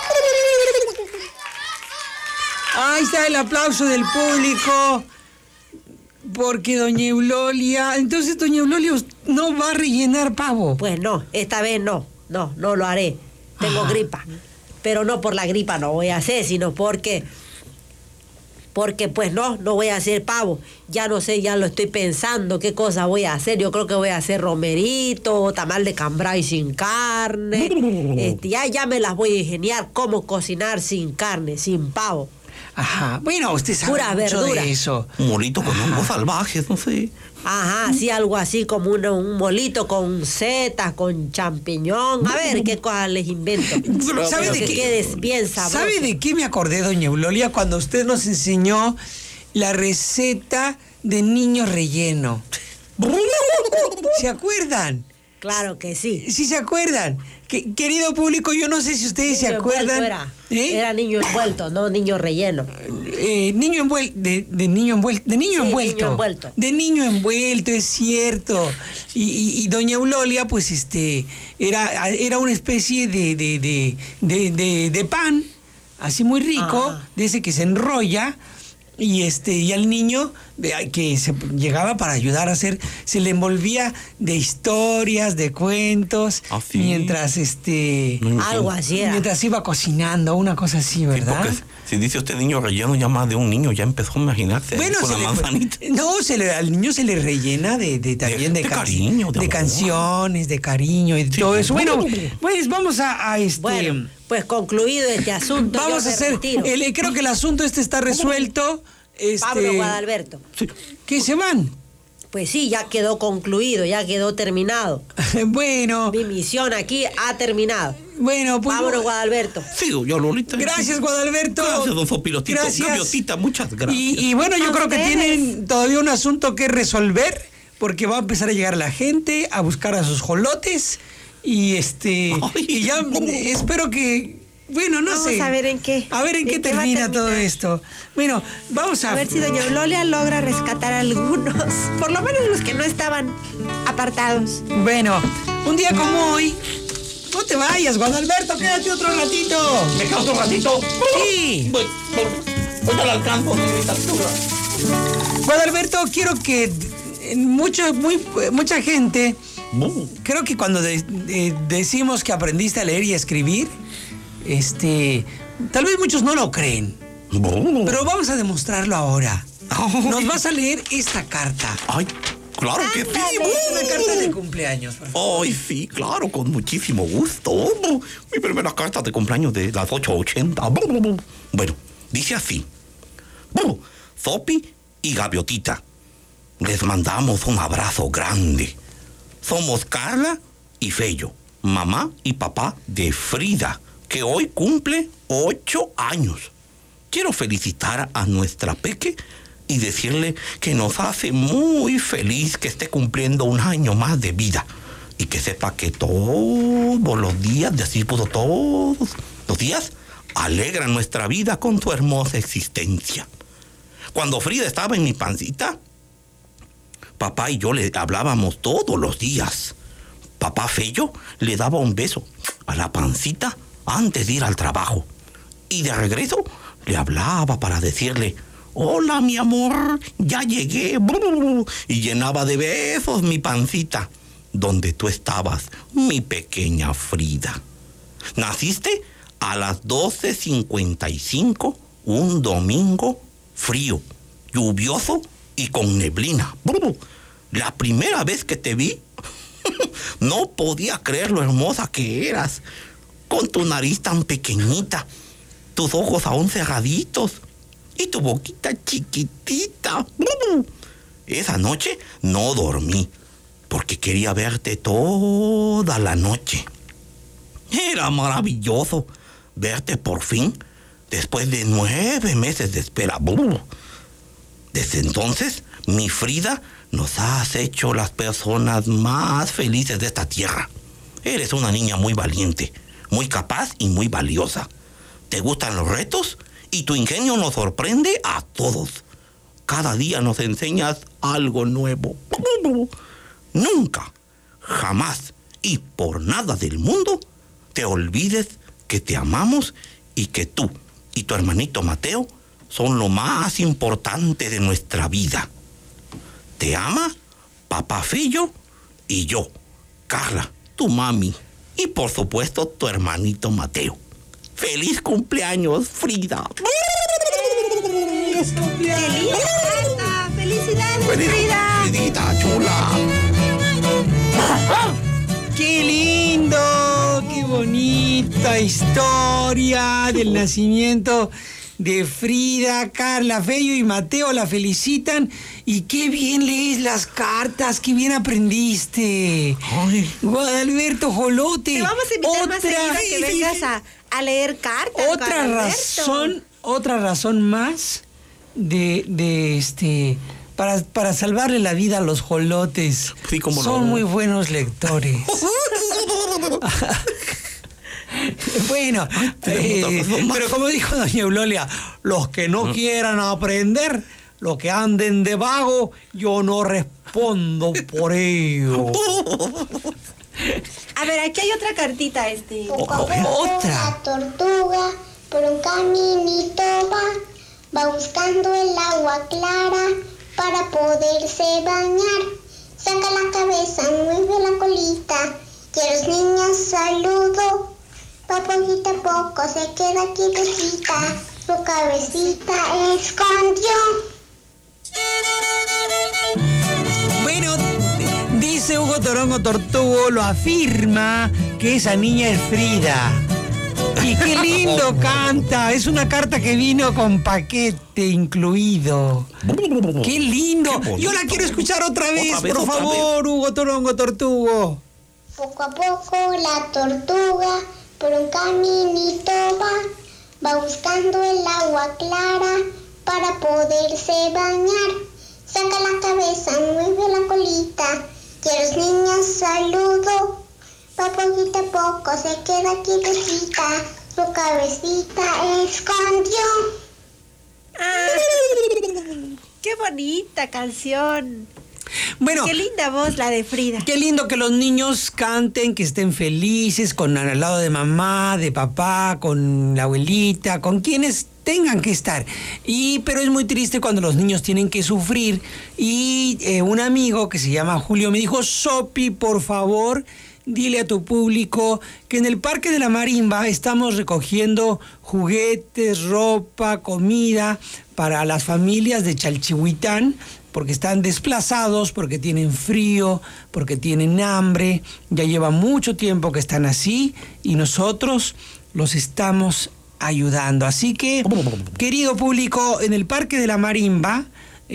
Speaker 1: Ahí está el aplauso del público. Porque doña Eulolia... Entonces doña Eulolia no va a rellenar pavo.
Speaker 5: Pues no, esta vez no. No, no lo haré. Tengo
Speaker 1: Ajá.
Speaker 5: gripa. Pero no por la gripa no voy a hacer, sino porque... Porque pues no, no voy a hacer pavo. Ya no sé, ya lo estoy pensando qué cosa voy a hacer. Yo creo que voy a hacer romerito, tamal de cambray sin carne. Este, ya, ya me las voy a ingeniar cómo cocinar sin carne, sin pavo.
Speaker 1: Ajá. Bueno, usted sabe
Speaker 5: Pura
Speaker 1: mucho
Speaker 5: verdura.
Speaker 1: de eso.
Speaker 4: Un morito con hongos salvajes, no sé.
Speaker 5: Ajá, sí, algo así como una- un molito con setas, con champiñón. A ver qué cosas les invento.
Speaker 1: ¿Sabe
Speaker 5: Pero
Speaker 1: de
Speaker 5: que
Speaker 1: qué?
Speaker 5: quede bien sabroso.
Speaker 1: ¿Sabe de qué me acordé, doña Eulolia, cuando usted nos enseñó la receta de niño relleno? ¿Se acuerdan?
Speaker 5: Claro que sí.
Speaker 1: ¿Sí se acuerdan? Que- querido público, yo no sé si ustedes se
Speaker 5: Niño envuelto
Speaker 1: acuerdan.
Speaker 5: Era,
Speaker 1: ¿Eh?
Speaker 5: era niño envuelto, no niño relleno.
Speaker 1: Eh, niño envuelto, de, de niño envuelto, de niño
Speaker 5: Sí,
Speaker 1: envuelto.
Speaker 5: niño envuelto.
Speaker 1: De niño envuelto, es cierto. Y, y- y doña Eulolia, pues este, era, era una especie de, de, de, de, de- de pan, así muy rico,
Speaker 5: Ah.
Speaker 1: de ese que se enrolla. Y este, y al niño de- que se llegaba para ayudar a hacer, se le envolvía de historias, de cuentos,
Speaker 4: ¿Ah, sí?
Speaker 1: mientras este
Speaker 4: No
Speaker 5: Algo así era.
Speaker 1: mientras iba cocinando, una cosa así,
Speaker 4: Sí,
Speaker 1: ¿verdad?
Speaker 4: porque si dice usted niño relleno, ya más de un niño ya empezó a imaginarse ahí
Speaker 1: Bueno,
Speaker 4: con
Speaker 1: se
Speaker 4: la
Speaker 1: le-
Speaker 4: manzanita.
Speaker 1: no, se le, al niño se le rellena de, de también de,
Speaker 4: de
Speaker 1: can-
Speaker 4: cariño, de
Speaker 1: de
Speaker 4: amor.
Speaker 1: canciones, de cariño y
Speaker 4: Sí.
Speaker 1: todo eso. Bueno, pues vamos a, a este.
Speaker 5: Bueno, pues concluido este asunto.
Speaker 1: vamos
Speaker 5: yo
Speaker 1: a
Speaker 5: me
Speaker 1: hacer.
Speaker 5: retiro.
Speaker 1: el- creo que el asunto este está resuelto. Este,
Speaker 5: Pablo Guadalberto.
Speaker 1: ¿Qué se van?
Speaker 5: Pues sí, ya quedó concluido, ya quedó terminado.
Speaker 1: bueno,
Speaker 5: Mi misión aquí ha terminado.
Speaker 1: bueno, pues.
Speaker 5: Pablo Guadalberto.
Speaker 4: Sí, doña Lolita.
Speaker 1: Gracias, Guadalberto.
Speaker 4: Gracias, don Sopilotito.
Speaker 1: Gracias.
Speaker 4: Gaviotita, muchas gracias.
Speaker 1: Y, y bueno, yo
Speaker 2: A
Speaker 1: creo que
Speaker 2: ustedes.
Speaker 1: tienen todavía un asunto que resolver, porque va a empezar a llegar la gente a buscar a sus jolotes. Y este. Ay. Y ya espero que. Bueno, no
Speaker 2: vamos
Speaker 1: sé.
Speaker 2: Vamos a ver en qué.
Speaker 1: A ver en, ¿en qué, qué termina todo esto. Bueno, vamos a...
Speaker 2: A ver si doña Eulalia logra rescatar algunos. Por lo menos los que no estaban apartados.
Speaker 1: Bueno, un día como hoy... No te vayas, Guadalberto, quédate otro ratito.
Speaker 4: ¿Me quedo otro ratito?
Speaker 1: Sí.
Speaker 4: Voy, voy al alcance,
Speaker 1: Guadalberto, quiero que mucho, muy, mucha gente... Creo que cuando de, de, decimos que aprendiste a leer y a escribir... Este, tal vez muchos no lo creen, oh. pero vamos a demostrarlo ahora. Oh. Nos vas a leer esta carta.
Speaker 4: Ay, claro que sí.
Speaker 1: Es una carta de cumpleaños.
Speaker 4: Ay, sí, claro, con muchísimo gusto. Mi primera carta de cumpleaños de las ocho ochenta. Bueno, dice así. Sopi y Gaviotita, les mandamos un abrazo grande. Somos Carla y Fello, mamá y papá de Frida, que hoy cumple ocho años. Quiero felicitar a nuestra Peque y decirle que nos hace muy feliz que esté cumpliendo un año más de vida y que sepa que todos los días, de así pudo todos los días, alegra nuestra vida con su hermosa existencia. Cuando Frida estaba en mi pancita, papá y yo le hablábamos todos los días. Papá Fello le daba un beso a la pancita antes de ir al trabajo. Y de regreso le hablaba para decirle: hola, mi amor, ya llegué. Y llenaba de besos mi pancita, donde tú estabas, mi pequeña Frida. Naciste a las doce cincuenta y cinco, un domingo frío, lluvioso y con neblina. La primera vez que te vi, no podía creer lo hermosa que eras. Con tu nariz tan pequeñita, tus ojos aún cerraditos y tu boquita chiquitita. Esa noche no dormí porque quería verte toda la noche. Era maravilloso verte por fin después de nueve meses de espera. Desde entonces, mi Frida, nos has hecho las personas más felices de esta tierra. Eres una niña muy valiente, muy capaz y muy valiosa. Te gustan los retos y tu ingenio nos sorprende a todos. Cada día nos enseñas algo nuevo. Nunca, jamás y por nada del mundo te olvides que te amamos y que tú y tu hermanito Mateo son lo más importante de nuestra vida. Te ama papá Fello y yo, Carla, tu mami, y por supuesto tu hermanito Mateo. ¡Feliz cumpleaños, Frida!
Speaker 2: ¡Feliz cumpleaños! ¡Felicidades,
Speaker 4: ¡Feliz,
Speaker 2: Frida!
Speaker 4: Fridita chula!
Speaker 1: ¡Qué lindo! ¡Qué bonita historia del nacimiento de Frida! Carla, Fello y Mateo la felicitan. Y qué bien lees las cartas, qué bien aprendiste.
Speaker 4: Ay.
Speaker 1: Guadalberto Jolote.
Speaker 2: Te vamos a invitar
Speaker 1: otra,
Speaker 2: más seguido a que vengas a, a leer cartas.
Speaker 1: Otra
Speaker 2: Guadalberto.
Speaker 1: razón, otra razón más de, de este para, para salvarle la vida a los jolotes.
Speaker 4: Sí, cómo
Speaker 1: Son
Speaker 4: no.
Speaker 1: muy buenos lectores. Bueno, eh, pero como dijo doña Eulalia, los que no quieran aprender, los que anden de vago, yo no respondo por ello.
Speaker 2: A ver, aquí hay otra cartita, este.
Speaker 6: Poco a poco
Speaker 1: Otra.
Speaker 6: la tortuga por un caminito va, va buscando el agua clara para poderse bañar. Saca la cabeza, mueve la colita, y a los niños saludo. Pa' poquito a poco se queda quietecita, su cabecita escondió.
Speaker 1: Bueno, dice Hugo Torongo Tortugo, lo afirma, que esa niña es Frida. Y qué lindo canta, es una carta que vino con paquete incluido. ¡Qué lindo!
Speaker 4: Qué
Speaker 1: Yo la quiero escuchar otra vez,
Speaker 4: Otra vez,
Speaker 1: por
Speaker 4: otra
Speaker 1: favor, Hugo Torongo Tortugo.
Speaker 6: Poco a poco la tortuga por un caminito va, va buscando el agua clara para poderse bañar. Saca la cabeza, mueve la colita, y a los niños saludo. Poquito a poco se queda quietecita, su cabecita escondió.
Speaker 2: Ah, ¡qué bonita canción!
Speaker 1: Bueno,
Speaker 2: Qué linda voz la de Frida.
Speaker 1: qué lindo que los niños canten, que estén felices, con al lado de mamá, de papá, con la abuelita, con quienes tengan que estar. Y pero es muy triste cuando los niños tienen que sufrir. Y eh, un amigo que se llama Julio me dijo: Sopi, por favor, dile a tu público que en el Parque de la Marimba estamos recogiendo juguetes, ropa, comida para las familias de Chalchihuitán, porque están desplazados, porque tienen frío, porque tienen hambre. Ya lleva mucho tiempo que están así y nosotros los estamos ayudando. Así que, querido público, en el Parque de la Marimba,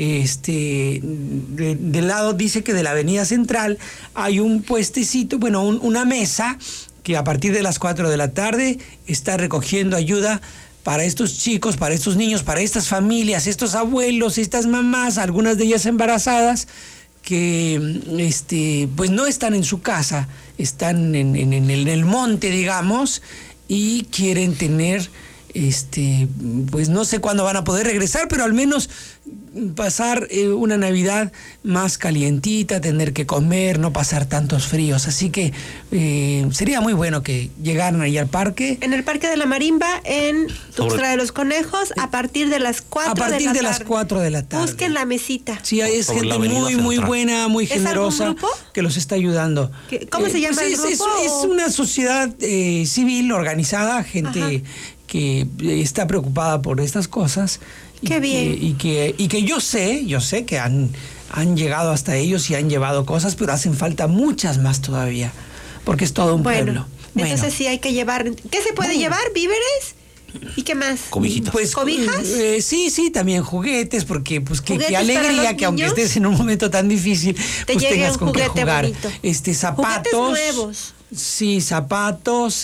Speaker 1: este, de, del lado, dice que de la Avenida Central, hay un puestecito, bueno, un, una mesa que a partir de las cuatro de la tarde está recogiendo ayuda para estos chicos, para estos niños, para estas familias, estos abuelos, estas mamás, algunas de ellas embarazadas, que este, pues no están en su casa, están en, en, en, el, en el monte, digamos, y quieren tener, este, pues no sé cuándo van a poder regresar, pero al menos pasar eh, una Navidad más calientita, tener que comer, no pasar tantos fríos. Así que eh, sería muy bueno que llegaran ahí al parque.
Speaker 2: En el Parque de la Marimba, en Tuxtla de los Conejos, a partir de las cuatro de la tarde.
Speaker 1: A partir de las cuatro de la tarde.
Speaker 2: Busquen la mesita.
Speaker 1: Sí, es
Speaker 4: Sobre la
Speaker 1: gente
Speaker 4: Avenida
Speaker 1: muy, muy
Speaker 4: Central.
Speaker 1: buena, muy
Speaker 2: ¿Es algún
Speaker 1: generosa,
Speaker 2: grupo?
Speaker 1: que los está ayudando.
Speaker 2: ¿Qué- cómo se llama el
Speaker 1: es,
Speaker 2: grupo,
Speaker 1: Es, es
Speaker 2: o?
Speaker 1: una sociedad eh, civil organizada, gente
Speaker 2: Ajá.
Speaker 1: que eh, está preocupada por estas cosas. Y
Speaker 2: Qué bien.
Speaker 1: Que, y, que, y que yo sé, yo sé que han, han llegado hasta ellos y han llevado cosas, pero hacen falta muchas más todavía, porque es todo un
Speaker 2: Bueno,
Speaker 1: pueblo. Bueno.
Speaker 2: entonces sí hay que llevar. ¿Qué se puede llevar? ¿Víveres? ¿Y qué más?
Speaker 4: Cobijitas.
Speaker 1: Pues,
Speaker 2: ¿Cobijas?
Speaker 1: eh, sí, sí, también juguetes, porque pues qué, qué
Speaker 2: ¿Juguetes para
Speaker 1: alegría
Speaker 2: los
Speaker 1: que aunque
Speaker 2: niños?
Speaker 1: estés en un momento tan difícil,
Speaker 2: Te
Speaker 1: pues
Speaker 2: llegue
Speaker 1: tengas
Speaker 2: un
Speaker 1: con qué
Speaker 2: juguete
Speaker 1: jugar.
Speaker 2: bonito.
Speaker 1: Este, zapatos.
Speaker 2: Juguetes nuevos.
Speaker 1: Sí, zapatos,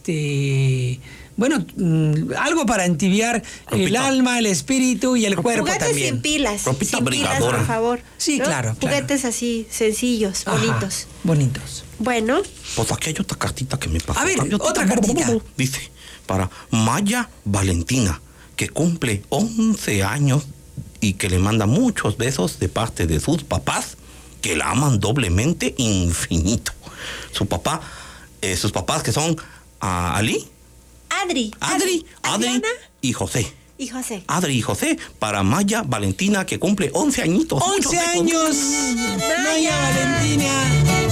Speaker 1: este, bueno, mm, algo para entibiar el
Speaker 4: Ropita.
Speaker 1: alma, el espíritu y el cuerpo
Speaker 2: Juguetes
Speaker 1: también.
Speaker 2: sin pilas.
Speaker 4: Ropita
Speaker 2: sin pilas,
Speaker 4: brigadora.
Speaker 2: por favor.
Speaker 1: Sí, claro, claro.
Speaker 2: Juguetes así, sencillos,
Speaker 1: Ajá,
Speaker 2: bonitos.
Speaker 1: bonitos.
Speaker 2: Bueno,
Speaker 4: Pues aquí hay otra cartita que me pasó.
Speaker 1: A ver,
Speaker 4: Hay
Speaker 1: otra cartita.
Speaker 4: Dice, para Maya Valentina, que cumple once años y que le manda muchos besos de parte de sus papás, que la aman doblemente infinito. Su papá, eh, sus papás que son ah, Ali,
Speaker 2: Adri.
Speaker 4: Adri, Adri
Speaker 2: Adriana
Speaker 4: y José.
Speaker 2: y José.
Speaker 4: Adri y José, para Maya Valentina, que cumple once añitos. Muchos
Speaker 1: once
Speaker 4: besos.
Speaker 1: años, Maya Valentina.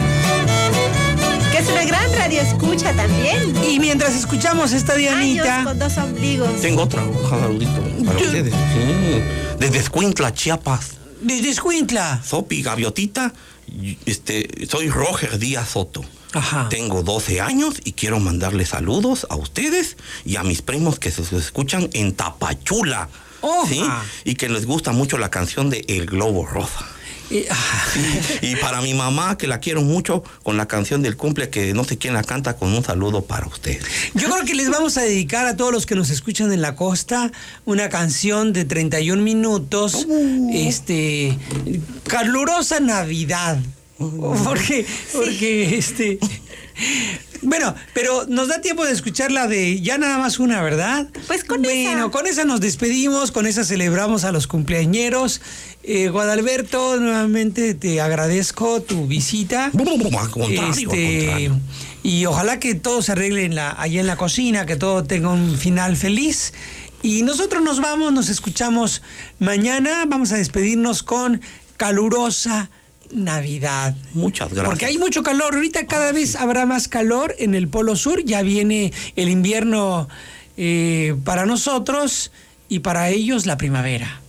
Speaker 2: Que es una gran radio escucha también.
Speaker 1: Y mientras escuchamos esta Dianita,
Speaker 2: Años con dos ombligos.
Speaker 4: Tengo otra, un saludito para
Speaker 1: Yo-
Speaker 4: ustedes. Sí. Desde Escuintla, Chiapas.
Speaker 1: desde Escuintla.
Speaker 4: Sopi Gaviotita, y, este, soy Roger Díaz Soto.
Speaker 1: Ajá.
Speaker 4: Tengo doce años y quiero mandarle saludos a ustedes y a mis primos que se se escuchan en Tapachula.
Speaker 1: Oja.
Speaker 4: ¿Sí? Y que les gusta mucho la canción de El Globo Rosa.
Speaker 1: Eh, ah,
Speaker 4: Y para mi mamá, que la quiero mucho, con la canción del cumple, que no sé quién la canta, con un saludo para ustedes.
Speaker 1: Yo creo que les vamos a dedicar a todos los que nos escuchan en la costa una canción de treinta y un minutos, este, calurosa Navidad. Porque, porque, este, bueno, pero nos da tiempo de escucharla de ya nada más una, ¿verdad?
Speaker 2: Pues con
Speaker 1: bueno,
Speaker 2: esa.
Speaker 1: con esa nos despedimos, con esa celebramos a los cumpleañeros. Eh, Guadalberto, nuevamente te agradezco tu visita.
Speaker 4: Al contrario, al
Speaker 1: Este,
Speaker 4: contrario.
Speaker 1: y ojalá que todo se arregle en la, allá en la cocina, que todo tenga un final feliz. Y nosotros nos vamos, nos escuchamos mañana. Vamos a despedirnos con calurosa Navidad.
Speaker 4: Muchas gracias.
Speaker 1: Porque hay mucho calor. Ahorita cada vez habrá más calor en el Polo Sur. Ya viene el invierno eh, para nosotros y para ellos la primavera.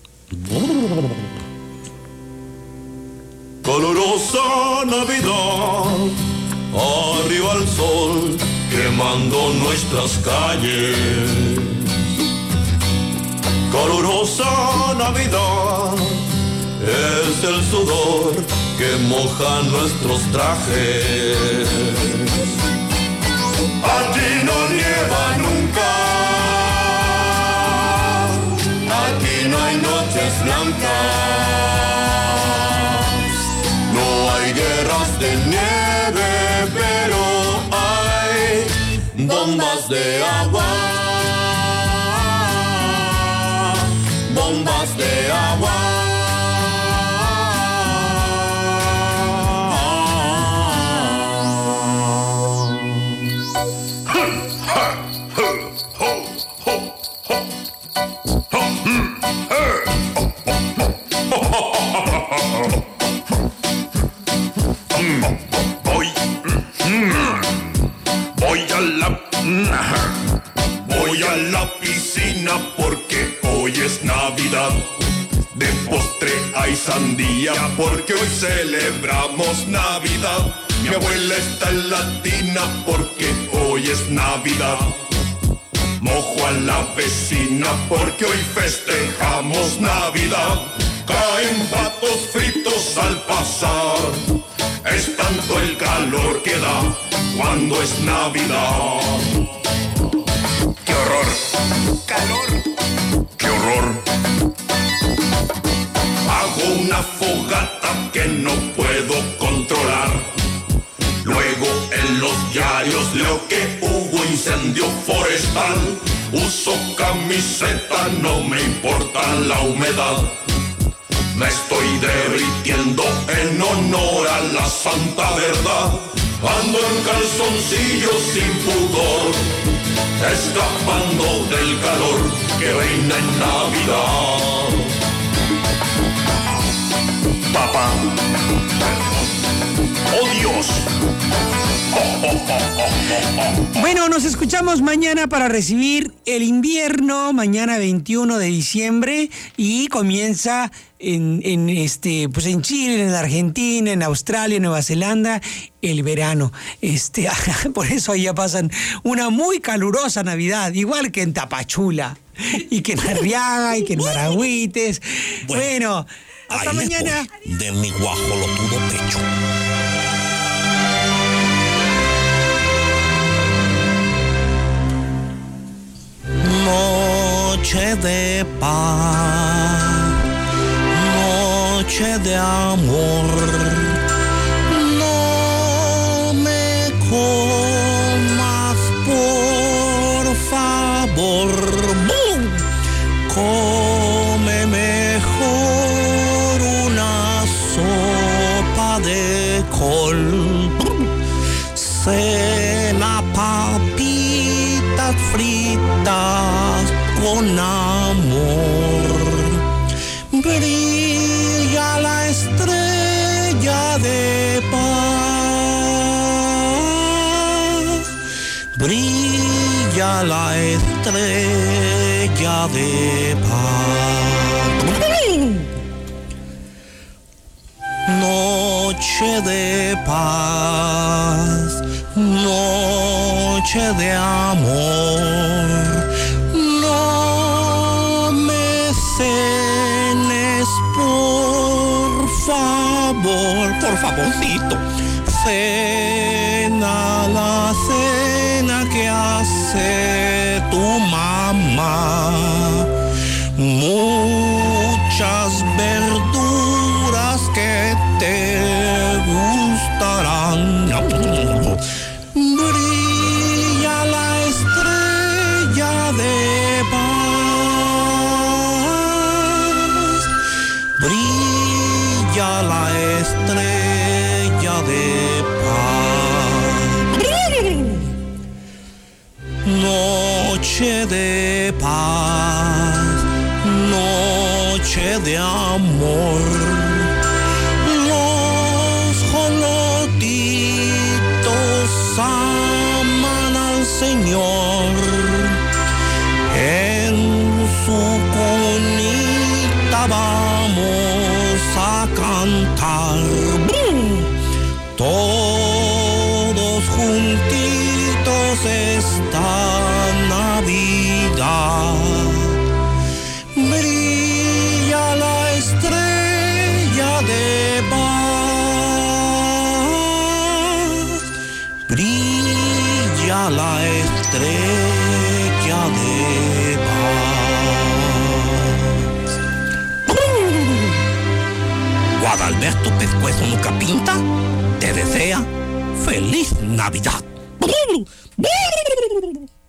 Speaker 7: Calurosa Navidad, arriba el sol quemando nuestras calles. Calurosa Navidad, es el sudor que moja nuestros trajes. Aquí no nieva nunca, aquí no hay noches blancas. No hay guerras de nieve, pero de agua, bombas de agua.
Speaker 8: Voy, voy a la, voy a la piscina porque hoy es Navidad. De postre hay sandía porque hoy celebramos Navidad. Mi abuela está en la tina porque hoy es Navidad. Mojo a la vecina porque hoy festejamos Navidad. Caen patos fritos al pasar, es tanto el calor que da cuando es Navidad. ¡Qué horror! ¡Calor! ¡Qué horror! Hago una fogata que no puedo controlar. Luego en los diarios leo que hubo incendio forestal. Uso camiseta, no me importa la humedad. Me estoy derritiendo en honor a la santa verdad. Ando en calzoncillos sin pudor, escapando del calor que reina en Navidad. Papá, oh Dios.
Speaker 1: Bueno, nos escuchamos mañana para recibir el invierno, mañana veintiuno de diciembre, y comienza en, en este, pues en Chile, en Argentina, en Australia, en Nueva Zelanda, el verano. Este, por eso allá pasan una muy calurosa Navidad, igual que en Tapachula, y que en Arriaga, y que en Maragüites. Bueno, hasta
Speaker 4: ahí
Speaker 1: mañana.
Speaker 4: Voy, de mi guajolotudo pecho. Noche de paz, noche de amor, no me comas por favor, ¡bum! Come mejor una sopa de col, cena papitas fritas con amor. Brilla la estrella de paz, brilla la estrella de paz. Noche de paz, noche de amor, no me cenes por favor, por favorcito, cena la cena que hace tu mamá, muchas verduras que te gustarán. Brilla la estrella de paz, brilla la estrella de paz. Noche de paz, noche de amor, los jolotitos aman al Señor, en su conita vamos a cantar, todos juntitos esta Navidad. Brilla la estrella de paz, brilla la estrella de paz. Guadalberto Pescuezo Nunca Pinta te desea feliz Navidad.